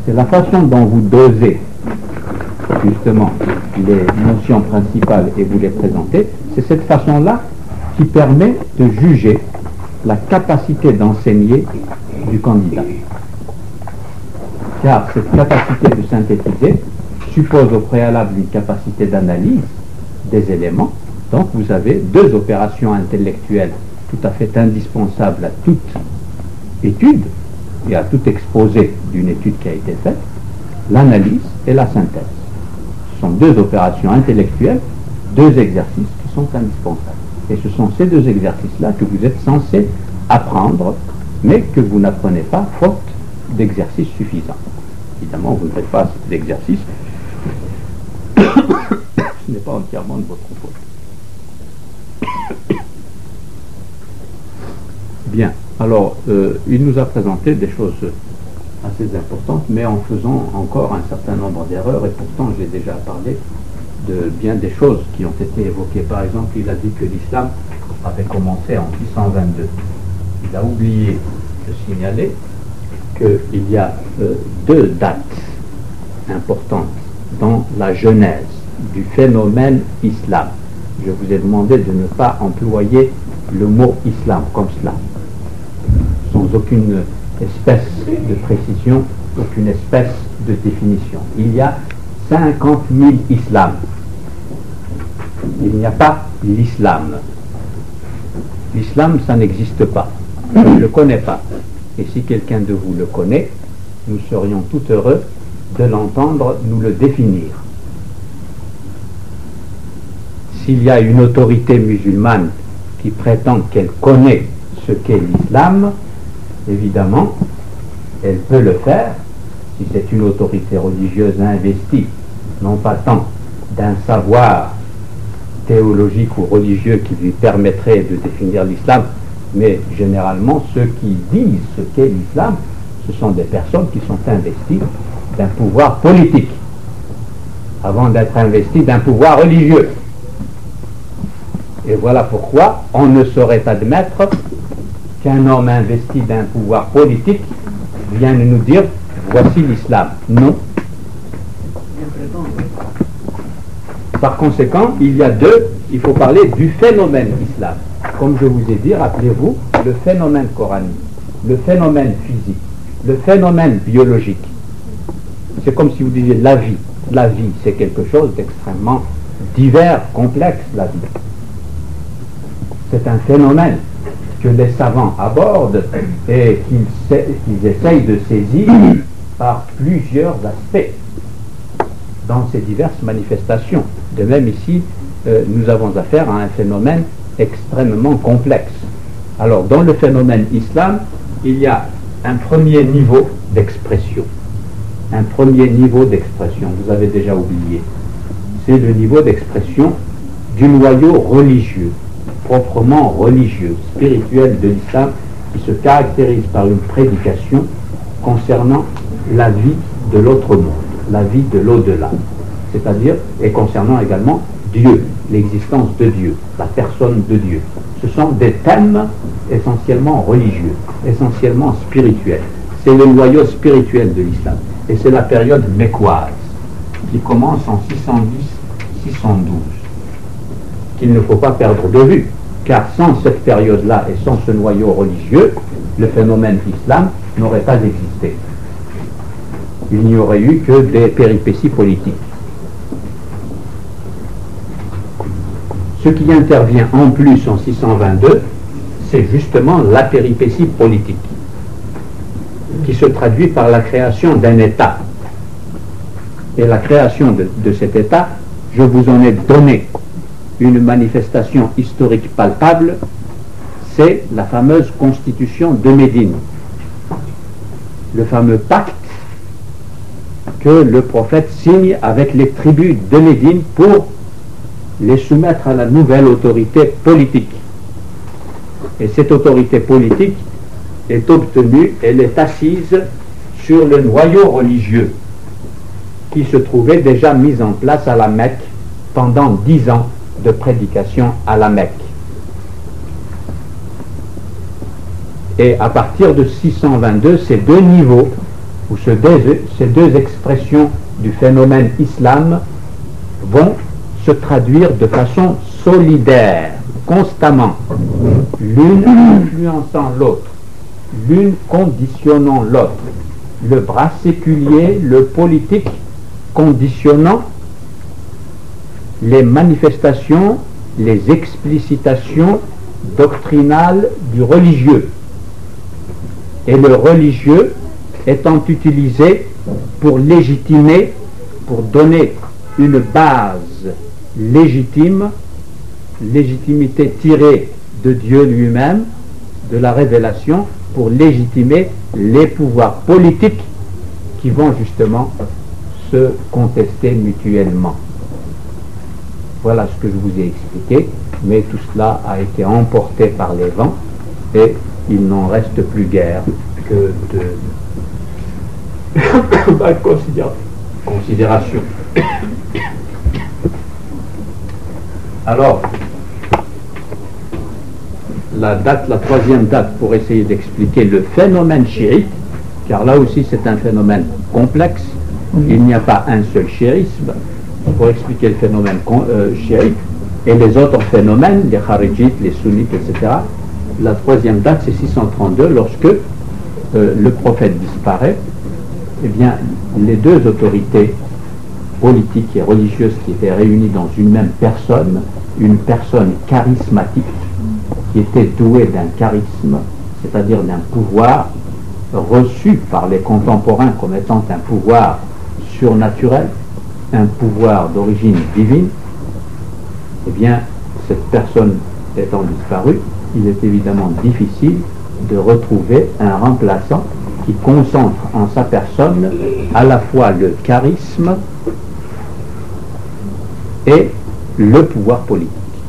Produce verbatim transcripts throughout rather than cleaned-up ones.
c'est la façon dont vous dosez justement les notions principales et vous les présentez, c'est cette façon-là qui permet de juger la capacité d'enseigner du candidat. Car cette capacité de synthétiser suppose au préalable une capacité d'analyse des éléments. Donc vous avez deux opérations intellectuelles tout à fait indispensables à toute étude et à tout exposé d'une étude qui a été faite, l'analyse et la synthèse. Ce sont deux opérations intellectuelles, deux exercices qui sont indispensables. Et ce sont ces deux exercices-là que vous êtes censé apprendre, mais que vous n'apprenez pas faute d'exercices suffisants. Évidemment, vous ne faites pas cet exercice. Ce n'est pas entièrement de votre faute. Bien, alors, euh, il nous a présenté des choses assez importantes, mais en faisant encore un certain nombre d'erreurs, et pourtant j'ai déjà parlé de bien des choses qui ont été évoquées. Par exemple, il a dit que l'islam avait commencé en six cent vingt-deux. Il a oublié de signaler qu'il y a euh, deux dates importantes dans la genèse du phénomène islam. Je vous ai demandé de ne pas employer le mot islam comme cela, sans aucune espèce de précision, aucune espèce de définition. Il y a cinquante mille islams. Il n'y a pas l'islam. L'islam, ça n'existe pas. Je ne le connais pas. Et si quelqu'un de vous le connaît, nous serions tout heureux de l'entendre nous le définir. S'il y a une autorité musulmane qui prétend qu'elle connaît ce qu'est l'islam, évidemment, elle peut le faire si c'est une autorité religieuse investie, non pas tant d'un savoir théologique ou religieux qui lui permettrait de définir l'islam, mais généralement ceux qui disent ce qu'est l'islam, ce sont des personnes qui sont investies d'un pouvoir politique avant d'être investies d'un pouvoir religieux. Et voilà pourquoi on ne saurait admettre qu'un homme investi d'un pouvoir politique vienne nous dire voici l'islam. Non. Par conséquent, il y a deux, il faut parler du phénomène islam. Comme je vous ai dit, rappelez-vous, le phénomène coranique, le phénomène physique, le phénomène biologique. C'est comme si vous disiez la vie. La vie, c'est quelque chose d'extrêmement divers, complexe, la vie. C'est un phénomène que les savants abordent et qu'ils, qu'ils essayent de saisir par plusieurs aspects dans ces diverses manifestations. De même ici, euh, nous avons affaire à un phénomène extrêmement complexe. Alors, dans le phénomène islam, il y a un premier niveau d'expression. Un premier niveau d'expression, vous avez déjà oublié. C'est le niveau d'expression du noyau religieux, proprement religieux, spirituel de l'islam, qui se caractérise par une prédication concernant la vie de l'autre monde, la vie de l'au-delà, c'est-à-dire, et concernant également Dieu, l'existence de Dieu, la personne de Dieu. Ce sont des thèmes essentiellement religieux, essentiellement spirituels. C'est le noyau spirituel de l'islam. Et c'est la période mécoise, qui commence en six cent dix six cent douze, qu'il ne faut pas perdre de vue, car sans cette période-là et sans ce noyau religieux, le phénomène islam n'aurait pas existé. Il n'y aurait eu que des péripéties politiques. Ce qui intervient en plus en six cent vingt-deux, c'est justement la péripétie politique, qui se traduit par la création d'un État. Et la création de, de cet État, je vous en ai donné une manifestation historique palpable, c'est la fameuse constitution de Médine, le fameux pacte que le prophète signe avec les tribus de Médine pour les soumettre à la nouvelle autorité politique. Et cette autorité politique est obtenue, elle est assise sur le noyau religieux qui se trouvait déjà mis en place à la Mecque pendant dix ans de prédication à la Mecque. Et à partir de six cent vingt-deux, ces deux niveaux où ce deux, ces deux expressions du phénomène islam vont se traduire de façon solidaire, constamment, l'une influençant l'autre, l'une conditionnant l'autre, le bras séculier, le politique conditionnant les manifestations, les explicitations doctrinales du religieux, et le religieux étant utilisé pour légitimer, pour donner une base légitime, légitimité tirée de Dieu lui-même, de la révélation, pour légitimer les pouvoirs politiques qui vont justement se contester mutuellement. Voilà ce que je vous ai expliqué, mais tout cela a été emporté par les vents et il n'en reste plus guère que de considération. Alors, la date, la troisième date pour essayer d'expliquer le phénomène chiite, car là aussi c'est un phénomène complexe, il n'y a pas un seul chiisme pour expliquer le phénomène euh, chiite, et les autres phénomènes, les kharijites, les sunnites, et cetera. La troisième date c'est six cent trente-deux, lorsque euh, le prophète disparaît. Eh bien, les deux autorités politiques et religieuses qui étaient réunies dans une même personne, une personne charismatique, qui était douée d'un charisme, c'est-à-dire d'un pouvoir reçu par les contemporains comme étant un pouvoir surnaturel, un pouvoir d'origine divine, eh bien, cette personne étant disparue, il est évidemment difficile de retrouver un remplaçant qui concentre en sa personne à la fois le charisme et le pouvoir politique.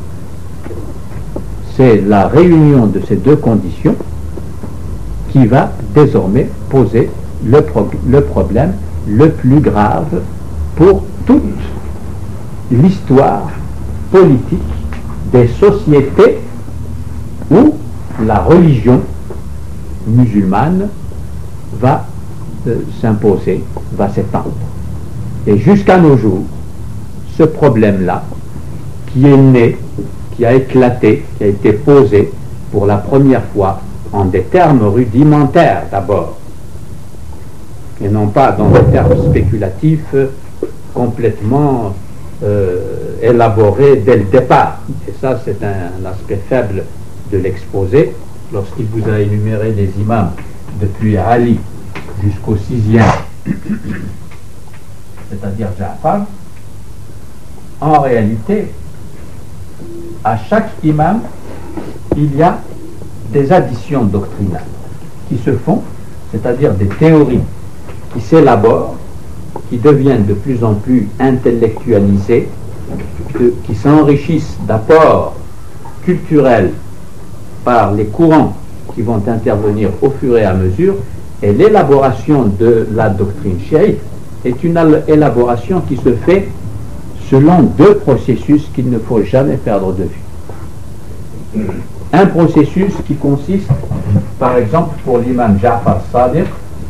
C'est la réunion de ces deux conditions qui va désormais poser le, pro le problème le plus grave pour toute l'histoire politique des sociétés où la religion musulmane va euh, s'imposer, va s'étendre. Et jusqu'à nos jours, ce problème-là, qui est né, qui a éclaté, qui a été posé pour la première fois en des termes rudimentaires d'abord, et non pas dans des termes spéculatifs complètement euh, élaborés dès le départ. Et ça, c'est un, un aspect faible de l'exposé. Lorsqu'il vous a énuméré les imams depuis Ali jusqu'au sixième, c'est-à-dire Ja'far, en réalité, à chaque imam, il y a des additions doctrinales qui se font, c'est-à-dire des théories qui s'élaborent, qui deviennent de plus en plus intellectualisées, de, qui s'enrichissent d'apports culturels par les courants qui vont intervenir au fur et à mesure, et l'élaboration de la doctrine chiite est une élaboration qui se fait selon deux processus qu'il ne faut jamais perdre de vue. Un processus qui consiste, par exemple, pour l'imam Ja'far Sadiq,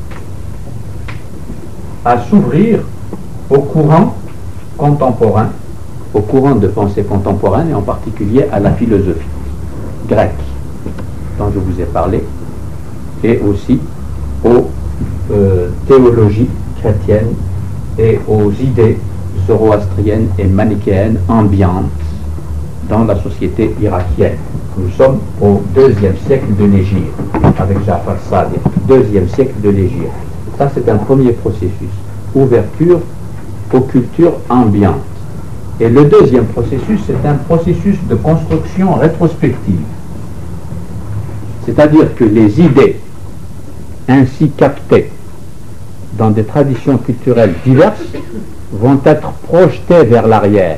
à s'ouvrir au courant contemporain, au courant de pensée contemporaine, et en particulier à la philosophie grecque, dont je vous ai parlé, et aussi aux euh, théologies chrétiennes et aux idées zoroastriennes et manichéennes ambiantes dans la société irakienne. Nous sommes au deuxième siècle de l'Hégire, avec Ja'far Sadiq, deuxième siècle de l'Hégire. Ça, c'est un premier processus, ouverture aux cultures ambiantes. Et le deuxième processus, c'est un processus de construction rétrospective. C'est-à-dire que les idées ainsi captées dans des traditions culturelles diverses vont être projetées vers l'arrière.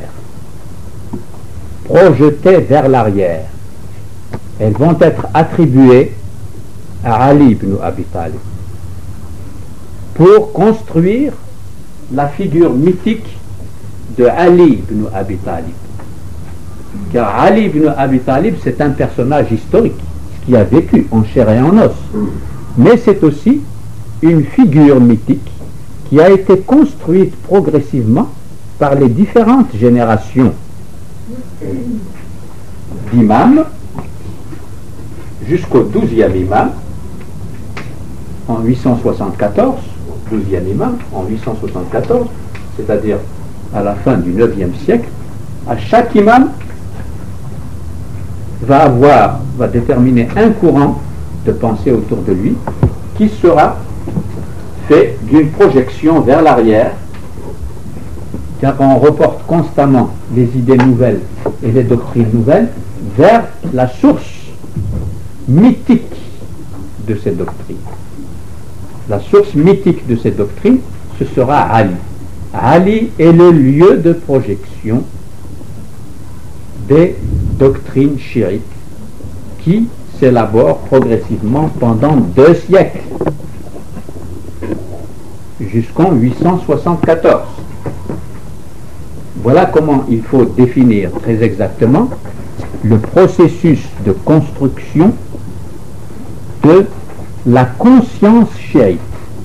Projetées vers l'arrière. Elles vont être attribuées à Ali ibn Abi Talib pour construire la figure mythique de Ali ibn Abi Talib. Car Ali ibn Abi Talib, c'est un personnage historique qui a vécu en chair et en os. Mais c'est aussi une figure mythique qui a été construite progressivement par les différentes générations d'imams jusqu'au douzième imam en huit cent soixante-quatorze, douzième imam en huit cent soixante-quatorze, c'est-à-dire à la fin du neuvième siècle. À chaque imam va avoir, va déterminer un courant de pensée autour de lui qui sera fait d'une projection vers l'arrière, car on reporte constamment les idées nouvelles et les doctrines nouvelles vers la source mythique de ces doctrines. La source mythique de ces doctrines, ce sera Ali. Ali est le lieu de projection des doctrines chiites qui s'élaborent progressivement pendant deux siècles, jusqu'en huit cent soixante-quatorze. Voilà comment il faut définir très exactement le processus de construction de la conscience chiite.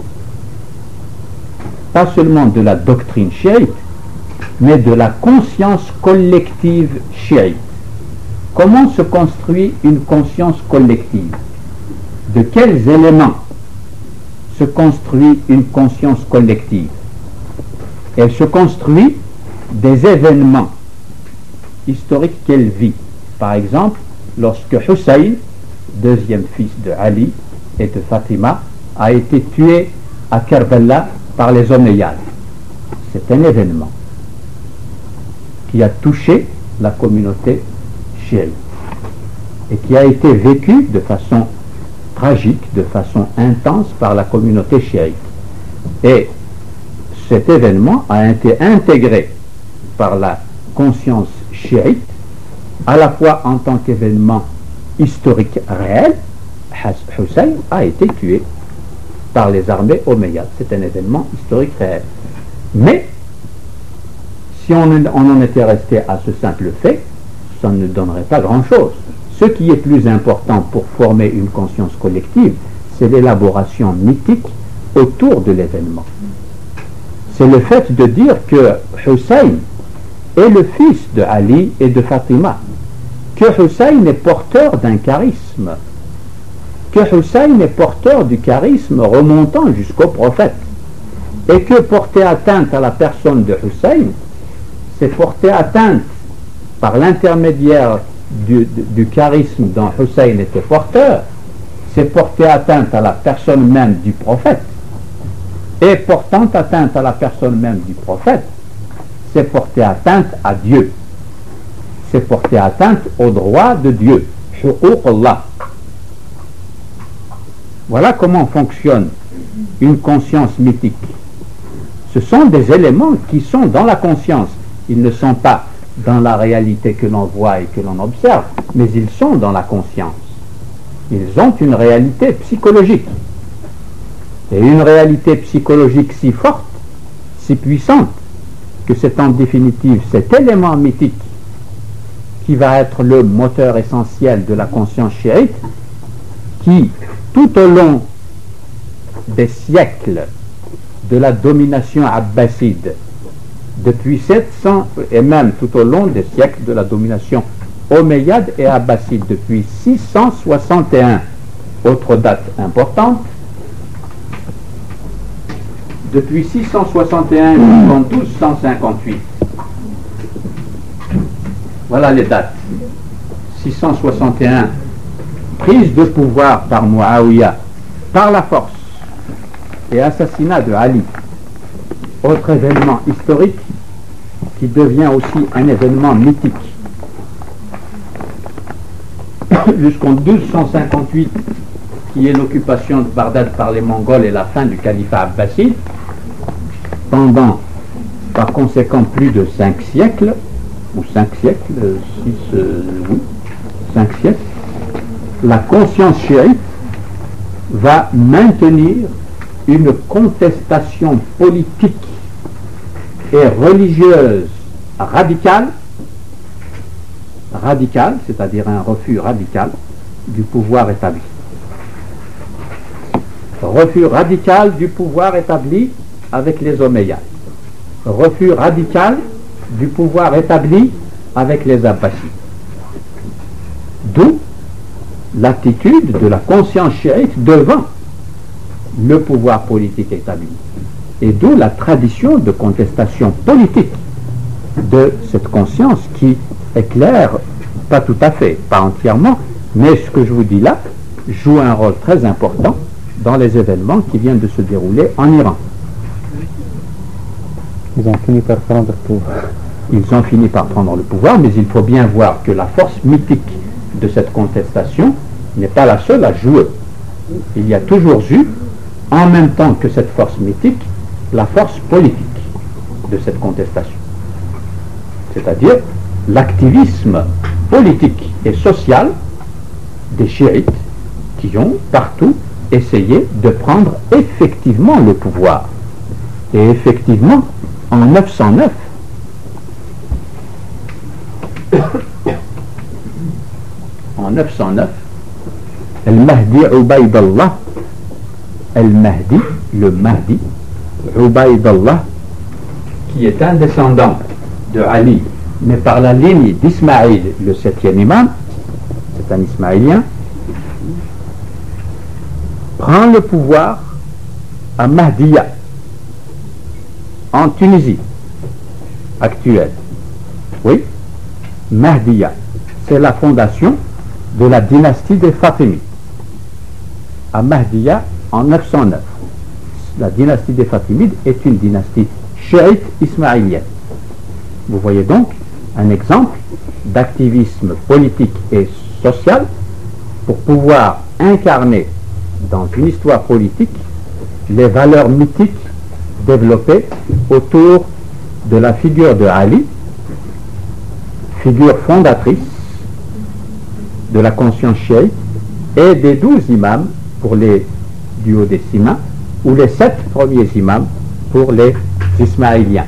Pas seulement de la doctrine chiite, mais de la conscience collective chiite. Comment se construit une conscience collective? De quels éléments se construit une conscience collective? Elle se construit des événements historiques qu'elle vit. Par exemple, lorsque Hussein, deuxième fils de Ali et de Fatima, a été tué à Karbala par les Omeyyades. C'est un événement qui a touché la communauté chiite et qui a été vécu de façon tragique, de façon intense par la communauté chiite. Et cet événement a été intégré par la conscience chiite, à la fois en tant qu'événement historique réel. Hussein a été tué par les armées omeyyades. C'est un événement historique réel. Mais si on, on en était resté à ce simple fait, ça ne donnerait pas grand-chose. Ce qui est plus important pour former une conscience collective, c'est l'élaboration mythique autour de l'événement. C'est le fait de dire que Hussein est le fils de Ali et de Fatima, que Hussein est porteur d'un charisme, que Hussein est porteur du charisme remontant jusqu'au prophète, et que porter atteinte à la personne de Hussein, c'est porter atteinte par l'intermédiaire du, du, du charisme dont Hussein était porteur, c'est porter atteinte à la personne même du prophète. Et portant atteinte à la personne même du prophète, c'est porter atteinte à Dieu. C'est porter atteinte au droit de Dieu. Huquq Allah. Voilà comment fonctionne une conscience mythique. Ce sont des éléments qui sont dans la conscience. Ils ne sont pas dans la réalité que l'on voit et que l'on observe, mais ils sont dans la conscience. Ils ont une réalité psychologique. Et une réalité psychologique si forte, si puissante, que c'est en définitive cet élément mythique qui va être le moteur essentiel de la conscience chiite, qui, tout au long des siècles de la domination abbasside, depuis sept cents, et même tout au long des siècles de la domination omeyyade et abbasside, depuis six cent soixante et un, autre date importante, depuis six cent soixante et un jusqu'en douze cent cinquante-huit. Voilà les dates. six cent soixante et un, prise de pouvoir par Muawiyah, par la force, et assassinat de Ali. Autre événement historique qui devient aussi un événement mythique. Jusqu'en douze cent cinquante-huit, qui est l'occupation de Bagdad par les Mongols et la fin du califat abbasside, pendant par conséquent plus de cinq siècles, ou cinq siècles, six, euh, oui, cinq siècles, la conscience chiite va maintenir une contestation politique et religieuse radicale, radicale, c'est-à-dire un refus radical du pouvoir établi. refus radical du pouvoir établi avec les Omeyyades, refus radical du pouvoir établi avec les Abbasides. D'où l'attitude de la conscience chiite devant le pouvoir politique établi. Et d'où la tradition de contestation politique de cette conscience qui éclaire, pas tout à fait, pas entièrement, mais ce que je vous dis là joue un rôle très important dans les événements qui viennent de se dérouler en Iran. Ils ont fini par prendre le pouvoir. Ils ont fini par prendre le pouvoir, mais il faut bien voir que la force mythique de cette contestation n'est pas la seule à jouer. Il y a toujours eu, en même temps que cette force mythique, la force politique de cette contestation. C'est-à-dire l'activisme politique et social des chiites qui ont partout essayé de prendre effectivement le pouvoir. Et effectivement, en neuf cent neuf, en neuf cent neuf, Al-Mahdi Ubaydallah, Al-Mahdi, le Mahdi, Ubaydallah, qui est un descendant de Ali, mais par la ligne d'Ismaïl, le septième imam, c'est un Ismaïlien, prend le pouvoir à Mahdiya, en Tunisie actuelle. Oui, Mahdiya, c'est la fondation de la dynastie des Fatimides, à Mahdiya en neuf cent neuf. La dynastie des Fatimides est une dynastie chiite ismaïlienne. Vous voyez donc un exemple d'activisme politique et social pour pouvoir incarner dans une histoire politique les valeurs mythiques développées autour de la figure de Ali, figure fondatrice de la conscience chiite, et des douze imams pour les duodécimains, ou les sept premiers imams pour les ismaéliens.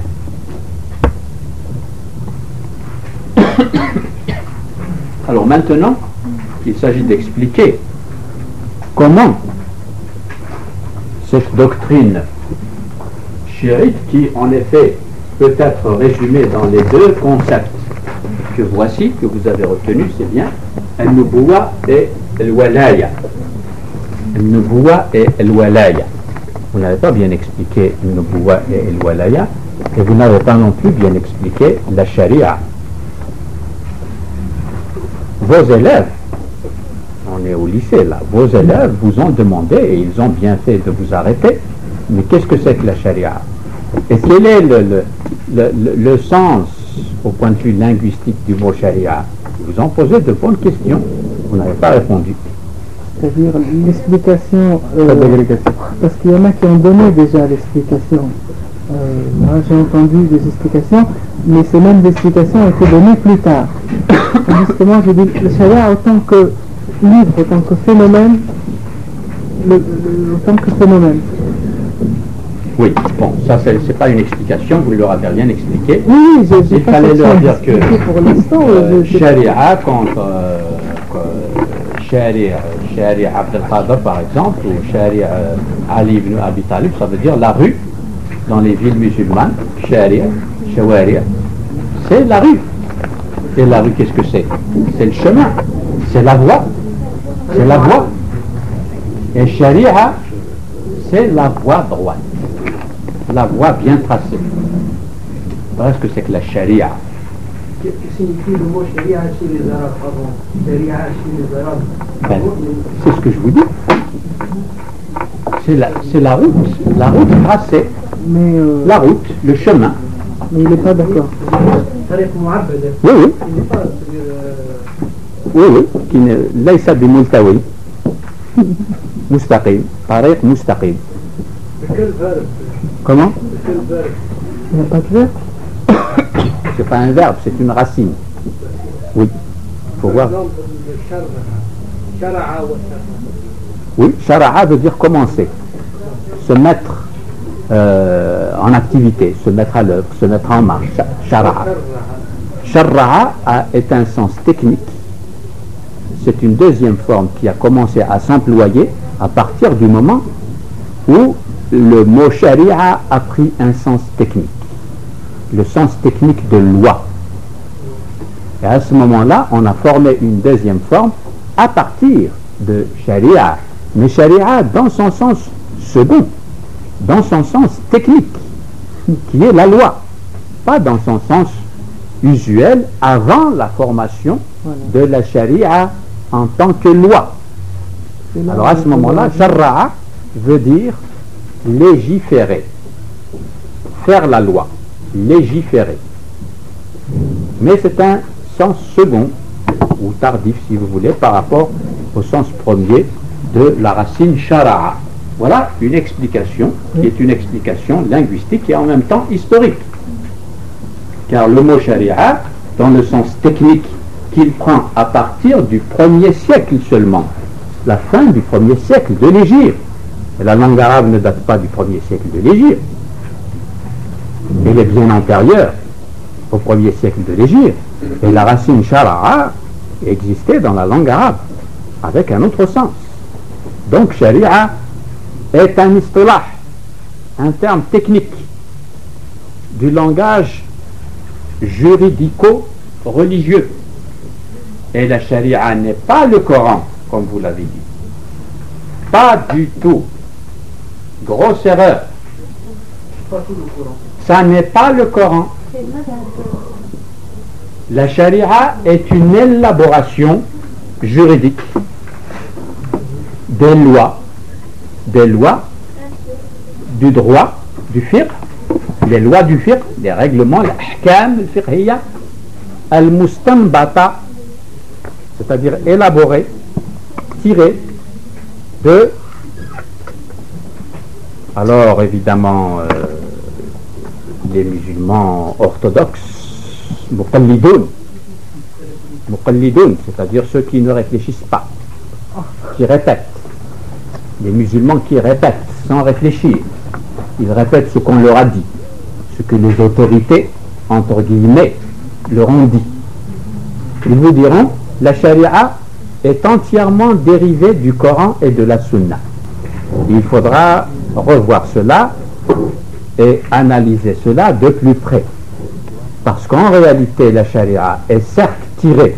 Alors maintenant, il s'agit d'expliquer comment cette doctrine chiite, qui en effet peut être résumée dans les deux concepts que voici, que vous avez retenus, c'est bien, Al-Nubuwa et Al-Walaya. Al-Nubuwa et Al-Walaya. Vous n'avez pas bien expliqué Al-Nubuwa et Al-Walaya, et vous n'avez pas non plus bien expliqué la Sharia. Vos élèves, on est au lycée là, vos élèves vous ont demandé, et ils ont bien fait de vous arrêter, mais qu'est-ce que c'est que la Sharia? Et quel est le, le, le, le, le sens, au point de vue linguistique, du mot Sharia? Ils vous ont posé de bonnes questions, vous n'avez pas répondu. C'est-à-dire l'explication, euh, parce qu'il y en a qui ont donné déjà l'explication. Euh, moi j'ai entendu des explications, mais ces mêmes explications ont été données plus tard. Justement, je dis le Sharia autant que livre, autant que phénomène, le, le, autant que phénomène. Oui, bon, ça c'est pas une explication, vous leur avez rien expliqué. Oui, je, il fallait leur dire que pour l'instant, euh, Sharia contre euh, Sharia, Sharia Abdel Qadir par exemple, ou Sharia Ali ibn Abi Talib, ça veut dire la rue dans les villes musulmanes. Sharia, Shawaria, c'est la rue. Et la rue, qu'est-ce que c'est? C'est le chemin, c'est la voie, c'est la voie. Et Sharia, c'est la voie droite, la voie bien tracée. Voilà ce que c'est que la Sharia. Qu'est-ce que signifie le mot Sharia chez les Arabes avant? Sharia chez les Arabes. Ben, c'est ce que je vous dis. C'est la, c'est la route, la route tracée. Mais euh, la route, le chemin. Mais il n'est pas d'accord. Oui, oui. Oui, oui. Qui ne laisse bi multawi. Mustaqim. Tariq mustaqim. Comment? Il n'y a pas de verbe. C'est pas un verbe, c'est une racine. Oui. Il faut voir. Oui, shara'a veut dire commencer. Se mettre euh, en activité, se mettre à l'œuvre, se mettre en marche. Shara'a. Shara'a est un sens technique. C'est une deuxième forme qui a commencé à s'employer à partir du moment où le mot sharia a pris un sens technique, le sens technique de loi. Et à ce moment-là, on a formé une deuxième forme à partir de sharia, mais sharia dans son sens second, dans son sens technique, qui est la loi, pas dans son sens usuel avant la formation de la sharia en tant que loi. Alors à ce moment-là, sharra'a veut dire légiférer, faire la loi, légiférer. Mais c'est un sens second, ou tardif si vous voulez, par rapport au sens premier de la racine shara'a. Voilà une explication qui est une explication linguistique et en même temps historique. Car le mot sharia, dans le sens technique qu'il prend à partir du premier siècle seulement, la fin du premier siècle de l'Hégire. Et la langue arabe ne date pas du premier siècle de l'Hégire. Elle est bien antérieure au premier siècle de l'Hégire. Et la racine shara'a existait dans la langue arabe, avec un autre sens. Donc sharia est un istilah, un terme technique du langage juridico-religieux. Et la sharia n'est pas le Coran, comme vous l'avez dit. Pas du tout. Grosse erreur. Ça n'est pas le Coran. La sharia est une élaboration juridique des lois, des lois du droit, du fiqh, les lois du fiqh, les règlements, l'ahkam al-fiqhiyya, al-mustanbata, c'est-à-dire élaborés, tirés de, alors évidemment, euh, les musulmans orthodoxes, muqallidoun, muqallidoun, c'est-à-dire ceux qui ne réfléchissent pas, qui répètent, les musulmans qui répètent sans réfléchir, ils répètent ce qu'on leur a dit, ce que les autorités, entre guillemets, leur ont dit. Ils vous diront, la sharia est entièrement dérivée du Coran et de la Sunna. Il faudra revoir cela et analyser cela de plus près. Parce qu'en réalité, la sharia est certes tirée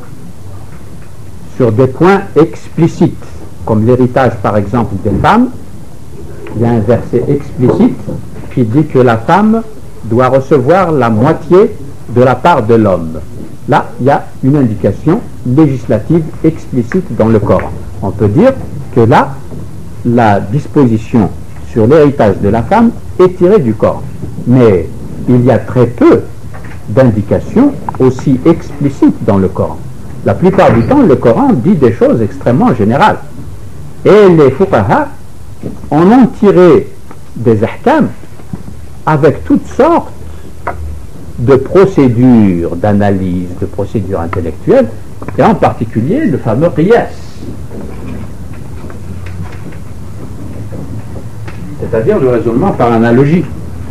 sur des points explicites, comme l'héritage par exemple des femmes. Il y a un verset explicite qui dit que la femme doit recevoir la moitié de la part de l'homme. Là, il y a une indication législative explicite dans le Coran. On peut dire que là, la disposition sur l'héritage de la femme est tirée du Coran. Mais il y a très peu d'indications aussi explicites dans le Coran. La plupart du temps, le Coran dit des choses extrêmement générales. Et les fuqaha en ont tiré des ahkam avec toutes sortes de procédures d'analyse, de procédures intellectuelles, et en particulier le fameux qiyas. C'est-à-dire le raisonnement par analogie.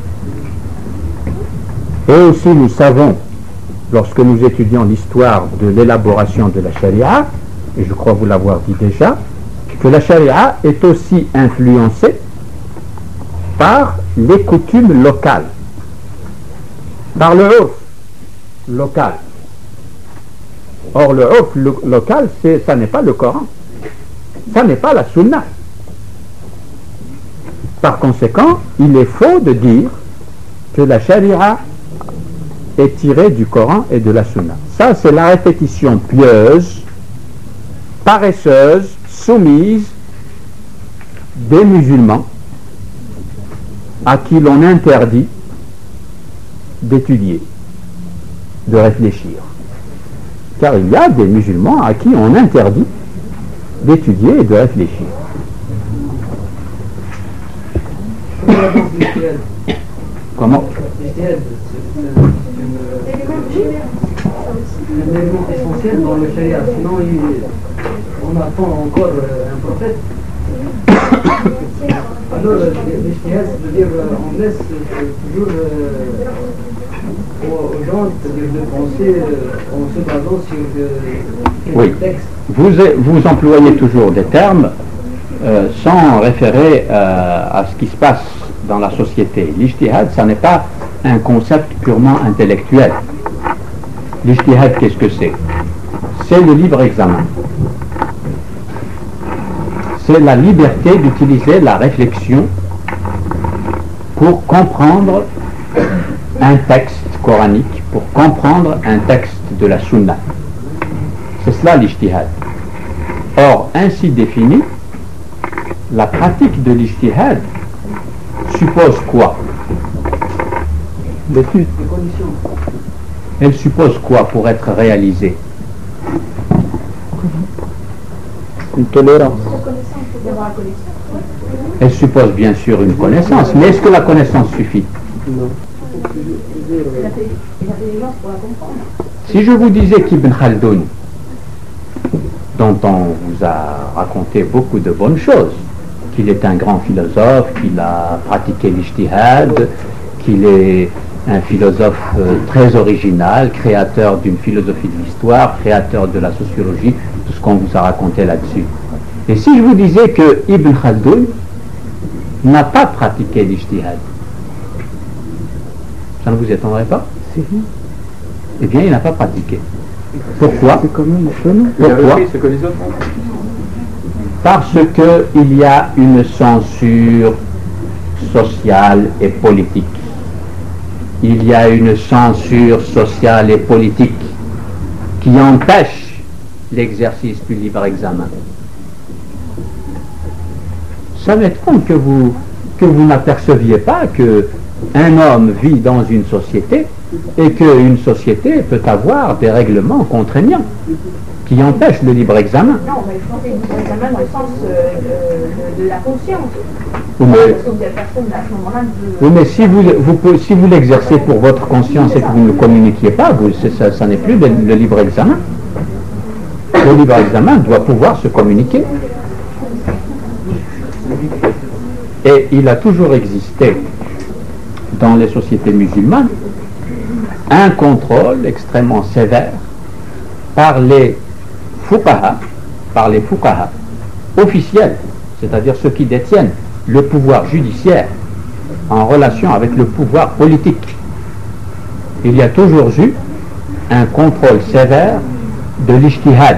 Et aussi nous savons, lorsque nous étudions l'histoire de l'élaboration de la sharia, et je crois vous l'avoir dit déjà, que la sharia est aussi influencée par les coutumes locales, par le urf local. Or le urf lo local, ça n'est pas le Coran, ça n'est pas la Sunna. Par conséquent, il est faux de dire que la sharia est tirée du Coran et de la Sunna. Ça, c'est la répétition pieuse, paresseuse, soumise des musulmans à qui l'on interdit d'étudier, de réfléchir. Car il y a des musulmans à qui on interdit d'étudier et de réfléchir. Comment? Un élément essentiel dans le sharia, sinon il, on attend encore euh, un prophète. Alors l'ijtihad, c'est-à-dire on laisse toujours euh, aux gens de penser euh, en se basant sur euh, quelques oui. textes. Vous, vous employez toujours des termes euh, sans référer euh, à ce qui se passe dans la société. L'ijtihad, ça n'est pas un concept purement intellectuel. L'ijtihad, qu'est-ce que c'est? C'est le libre examen. C'est la liberté d'utiliser la réflexion pour comprendre un texte coranique, pour comprendre un texte de la sunna. C'est cela l'ijtihad. Or, ainsi défini, la pratique de l'ijtihad suppose quoi? L'étude. Elle suppose quoi pour être réalisée? Une tolérance. Elle suppose bien sûr une connaissance, mais est-ce que la connaissance suffit? Non. Si je vous disais qu'Ibn Khaldoun, dont on vous a raconté beaucoup de bonnes choses, qu'il est un grand philosophe, qu'il a pratiqué l'ijtihad, qu'il est un philosophe euh, très original, créateur d'une philosophie de l'histoire, créateur de la sociologie, tout ce qu'on vous a raconté là-dessus. Et si je vous disais que Ibn Khaldoun n'a pas pratiqué l'ijtihad, ça ne vous étonnerait pas? Si. Eh bien, il n'a pas pratiqué. Pourquoi? C'est quand même étonnant. Pourquoi? Parce qu'il y a une censure sociale et politique. Il y a une censure sociale et politique qui empêche l'exercice du libre examen. Ça m'étonne que vous, que vous n'aperceviez pas que un homme vit dans une société et qu'une société peut avoir des règlements contraignants qui empêchent le libre examen. Non, mais je pensais le libre examen dans le sens euh, de, de la conscience. Oui, mais, Parce que vous avez personne à ce moment-là de... oui, mais si vous, vous, si vous l'exercez pour votre conscience et que vous ne le communiquiez pas, vous, ça, ça n'est plus le, le libre examen. Le libre examen doit pouvoir se communiquer. Et il a toujours existé dans les sociétés musulmanes un contrôle extrêmement sévère par les fuqaha, par les fuqaha officiels, c'est-à-dire ceux qui détiennent le pouvoir judiciaire en relation avec le pouvoir politique. Il y a toujours eu un contrôle sévère de l'ijtihad.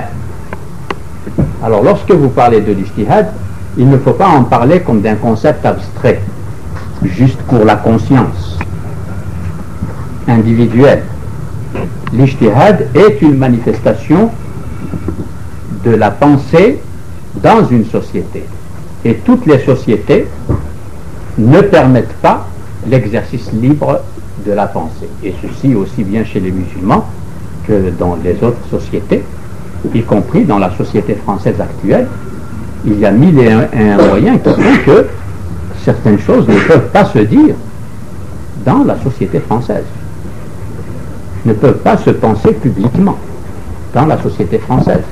Alors lorsque vous parlez de l'ijtihad, il ne faut pas en parler comme d'un concept abstrait, juste pour la conscience individuelle. L'ijtihad est une manifestation de la pensée dans une société. Et toutes les sociétés ne permettent pas l'exercice libre de la pensée. Et ceci aussi bien chez les musulmans que dans les autres sociétés, y compris dans la société française actuelle. Il y a mille et un, un moyens qui font que certaines choses ne peuvent pas se dire dans la société française, ne peuvent pas se penser publiquement dans la société française.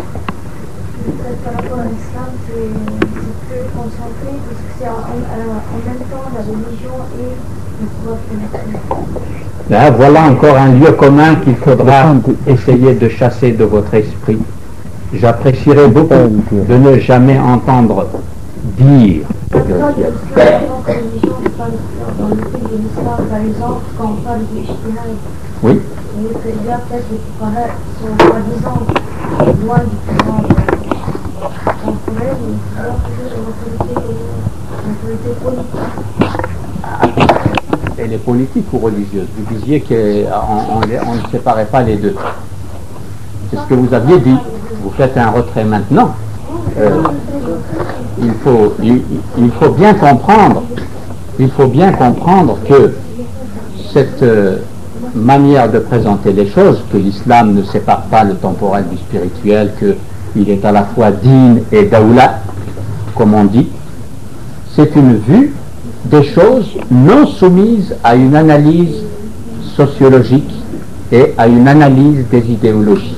Par rapport à l'islam, c'est plus concentré parce que c'est en, en même temps la religion et le pouvoir politique. Là, voilà encore un lieu commun qu'il faudra essayer de chasser de votre esprit. J'apprécierais beaucoup de ne jamais entendre dire. Dans le religion, dans le pays de l'islam, par exemple, quand on parle du ijtihad, Oui. il y a peut-être les fuqaha qui sont soi-disant loin du pouvoir temporel, mais il y a toujours l'autorité politique. Elle est politique ou religieuse? Vous disiez qu'on on, on ne séparait pas les deux. C'est ce que vous aviez dit. Vous faites un retrait maintenant. Euh, il, faut, il, il faut bien comprendre, il faut bien comprendre que cette euh, manière de présenter les choses, que l'islam ne sépare pas le temporel du spirituel, qu'il est à la fois din et daoula, comme on dit, c'est une vue des choses non soumises à une analyse sociologique et à une analyse des idéologies.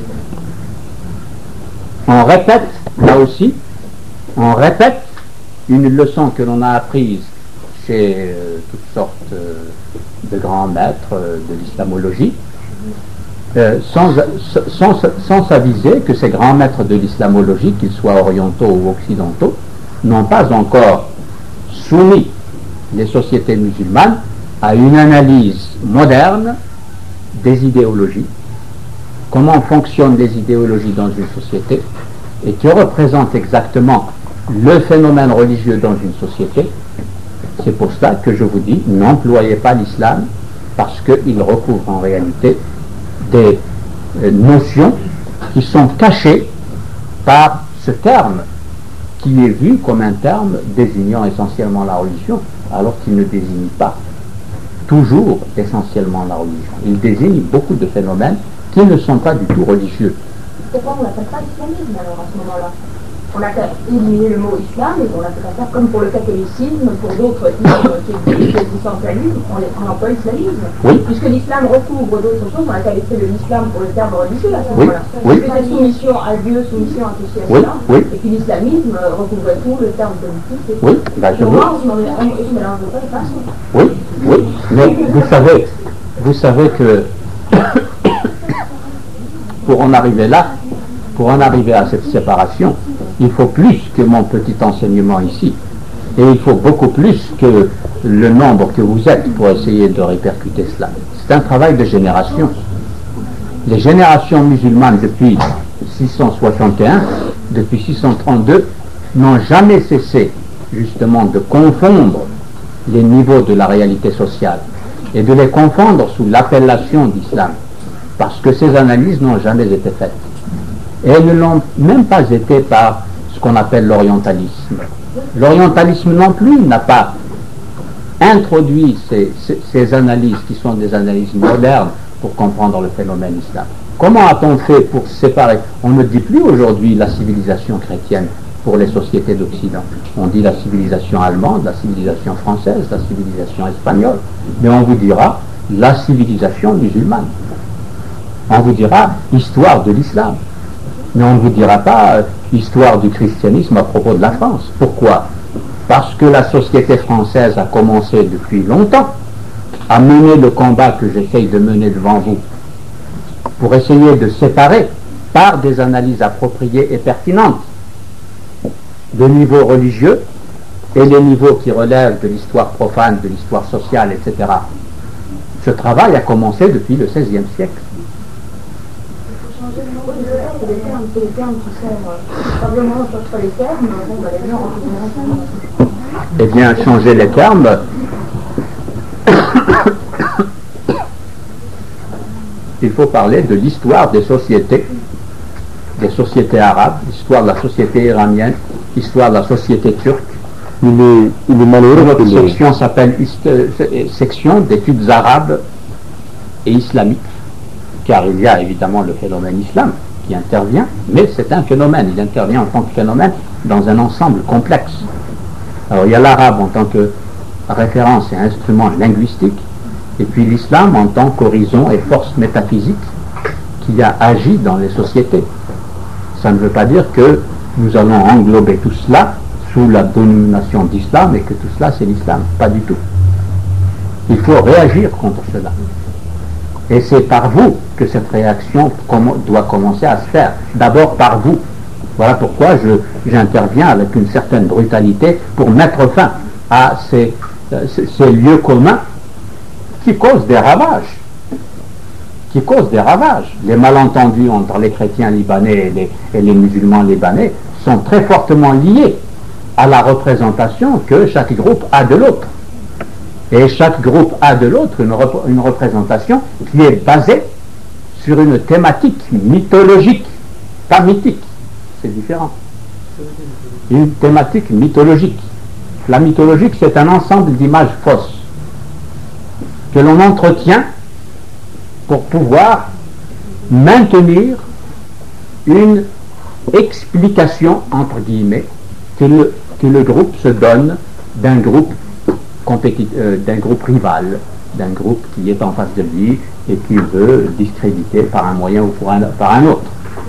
On répète, là aussi, on répète une leçon que l'on a apprise chez euh, toutes sortes euh, de grands maîtres euh, de l'islamologie, euh, sans, sans, sans s'aviser que ces grands maîtres de l'islamologie, qu'ils soient orientaux ou occidentaux, n'ont pas encore soumis les sociétés musulmanes à une analyse moderne des idéologies, comment fonctionnent les idéologies dans une société, et qui représentent exactement le phénomène religieux dans une société. C'est pour cela que je vous dis, n'employez pas l'islam, parce qu'il recouvre en réalité des euh, notions qui sont cachées par ce terme, qui est vu comme un terme désignant essentiellement la religion, alors qu'il ne désigne pas toujours essentiellement la religion. Il désigne beaucoup de phénomènes qui ne sont pas du tout religieux. Pourquoi on l'appelle pas islamisme alors à ce moment-là? On a qu'à éliminer le mot islam et on a qu'à faire comme pour le catholicisme, pour d'autres qui essentialisme, on, on emploie l'islamisme. Oui. Puisque l'islam recouvre d'autres choses, on a qu'à laisser de l'islam pour le terme religieux à ce Oui. moment-là. Oui. Parce que c'est soumission à Dieu, soumission à ceci, à Oui. cela. Oui. Et puis l'islamisme recouvre tout, le terme politique. Et Oui, ben je pour veux. moi, on ne se mélange pas les façons. Oui, oui, mais vous savez, vous savez que pour en arriver là, pour en arriver à cette séparation, il faut plus que mon petit enseignement ici, et il faut beaucoup plus que le nombre que vous êtes pour essayer de répercuter cela. C'est un travail de génération. Les générations musulmanes depuis six cent soixante et un, depuis six cent trente-deux, n'ont jamais cessé justement de confondre les niveaux de la réalité sociale et de les confondre sous l'appellation d'islam, parce que ces analyses n'ont jamais été faites. Et elles ne l'ont même pas été par ce qu'on appelle l'orientalisme. L'orientalisme non plus n'a pas introduit ces, ces, ces analyses qui sont des analyses modernes pour comprendre le phénomène islam. Comment a-t-on fait pour séparer? On ne dit plus aujourd'hui la civilisation chrétienne pour les sociétés d'Occident. On dit la civilisation allemande, la civilisation française, la civilisation espagnole. Mais on vous dira la civilisation musulmane. On vous dira histoire de l'islam. Mais on ne vous dira pas euh, histoire du christianisme à propos de la France. Pourquoi? Parce que la société française a commencé depuis longtemps à mener le combat que j'essaye de mener devant vous pour essayer de séparer par des analyses appropriées et pertinentes le niveau religieux et les niveaux qui relèvent de l'histoire profane, de l'histoire sociale, et cetera. Ce travail a commencé depuis le seizième siècle. C'est des termes, c'est des termes qui sont probablement entre les termes, bon, bah, les gens ont Eh bien, changer les termes, il faut parler de l'histoire des sociétés, des sociétés arabes, l'histoire de la société iranienne, l'histoire de la société turque. Il est, il est malheureux. Notre Il est... section s'appelle euh, section d'études arabes et islamiques, car il y a évidemment le phénomène islam qui intervient, mais c'est un phénomène, il intervient en tant que phénomène dans un ensemble complexe. Alors il y a l'arabe en tant que référence et instrument linguistique, et puis l'islam en tant qu'horizon et force métaphysique qui a agi dans les sociétés. Ça ne veut pas dire que nous allons englober tout cela sous la dénomination d'islam et que tout cela c'est l'islam, pas du tout. Il faut réagir contre cela. Et c'est par vous que cette réaction com- doit commencer à se faire. D'abord par vous. Voilà pourquoi je, j'interviens avec une certaine brutalité pour mettre fin à ces, euh, ces, ces lieux communs qui causent des ravages. Qui causent des ravages. Les malentendus entre les chrétiens libanais et les, et les musulmans libanais sont très fortement liés à la représentation que chaque groupe a de l'autre. Et chaque groupe a de l'autre une, rep- une représentation qui est basée sur une thématique mythologique, pas mythique, c'est différent. Une thématique mythologique. La mythologique, c'est un ensemble d'images fausses que l'on entretient pour pouvoir maintenir une explication, entre guillemets, que le, que le groupe se donne d'un groupe compétit- euh, d'un groupe rival, d'un groupe qui est en face de lui et qui veut discréditer par un moyen ou pour un, par un autre.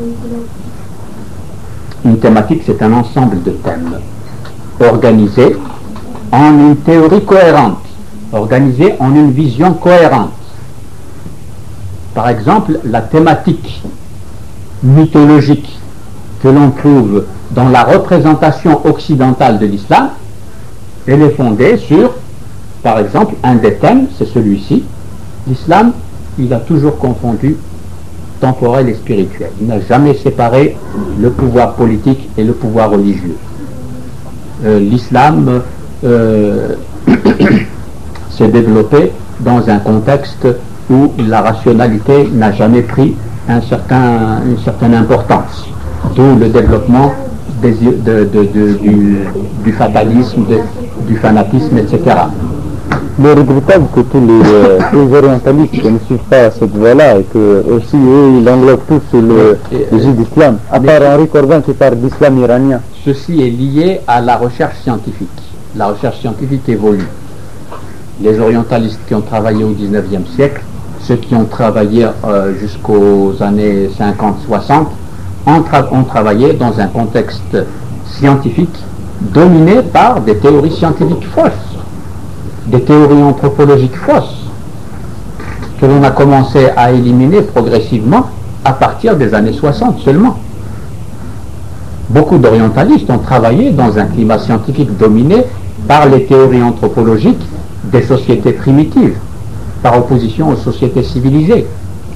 Une thématique, c'est un ensemble de thèmes organisés en une théorie cohérente, organisés en une vision cohérente. Par exemple, la thématique mythologique que l'on trouve dans la représentation occidentale de l'islam, elle est fondée sur, par exemple, un des thèmes, c'est celui-ci. L'islam, il a toujours confondu temporel et spirituel. Il n'a jamais séparé le pouvoir politique et le pouvoir religieux. Euh, l'islam euh, s'est développé dans un contexte où la rationalité n'a jamais pris un certain, une certaine importance, d'où le développement des, de, de, de, du, du fatalisme, de, du fanatisme, et cetera. Il est regrettable que tous les, euh, tous les orientalistes ne suivent pas cette voie-là et que aussi eux, ils englobent tous sous le l'égide d'islam, à part Henri Corbin qui parle d'islam iranien. Ceci est lié à la recherche scientifique. La recherche scientifique évolue. Les orientalistes qui ont travaillé au dix-neuvième siècle, ceux qui ont travaillé euh, jusqu'aux années cinquante soixante, ont, tra ont travaillé dans un contexte scientifique dominé par des théories scientifiques fausses, des théories anthropologiques fausses, que l'on a commencé à éliminer progressivement à partir des années soixante seulement. Beaucoup d'orientalistes ont travaillé dans un climat scientifique dominé par les théories anthropologiques des sociétés primitives, par opposition aux sociétés civilisées.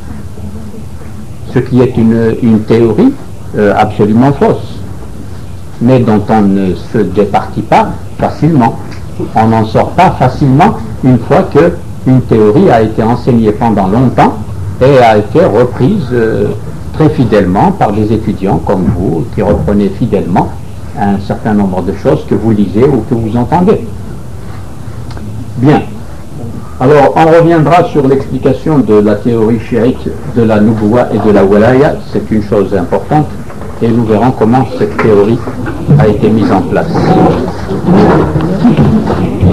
Ce qui est une, une théorie euh, absolument fausse, mais dont on ne se départit pas facilement. On n'en sort pas facilement une fois qu'une théorie a été enseignée pendant longtemps et a été reprise euh, très fidèlement par des étudiants comme vous, qui reprenez fidèlement un certain nombre de choses que vous lisez ou que vous entendez. Bien. Alors, on reviendra sur l'explication de la théorie chiite de la Nubuwa et de la Walaya. C'est une chose importante et nous verrons comment cette théorie a été mise en place.